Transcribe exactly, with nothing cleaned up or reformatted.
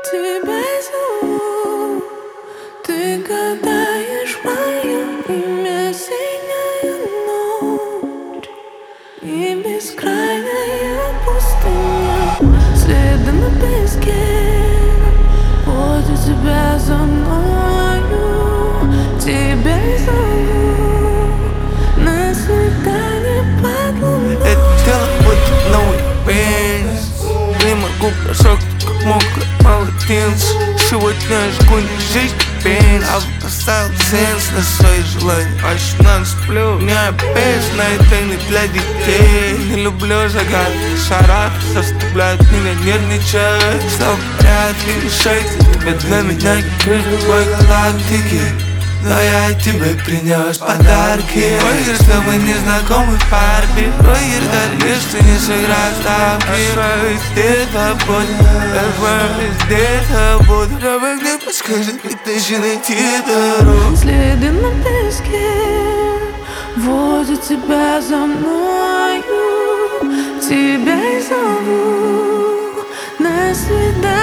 Тебя зову, ты гадаешь мое имя, синяя ночь и бескрайняя пустыня. Следы на песке водят тебя за мною. Тебя зову на свидание под луной. Это тело будет новый пенис. Не могу бросок, как мокрое полотенце. Сегодня жгу не жизнь, пенис. А поставил ценз на свои желания. Аж ночь сплю, не опять на тайны для детей. Не люблю загадки, шарах заставляют меня нервничать. Что вряд ли решать тебя для меня не другой галактики. Но я тебе принес подарки. Ой, что мы не знакомы в парке. Ой, лишь ты не сыграл ставки. Где-то будет, где-то будет. Давай мне подскажи, где же найти дорогу. Следы на песке водят тебя за мною. Тебя зову на свидание.